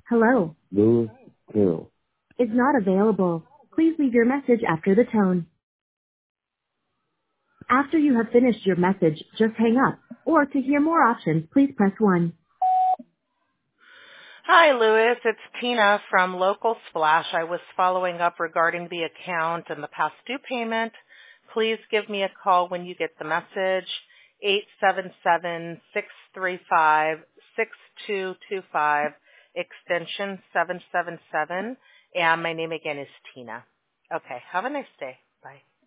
Hello Lewis Hill. is not available. Please leave your message after the tone. After you have finished your message, just hang up. Or to hear more options, please press 1. Hi, Louis. It's Tina from Local Splash. I was following up regarding the account and the past due payment. Please give me a call when you get the message, 877-635-6225, extension 777, and my name again is Tina. Okay, have a nice day. Bye.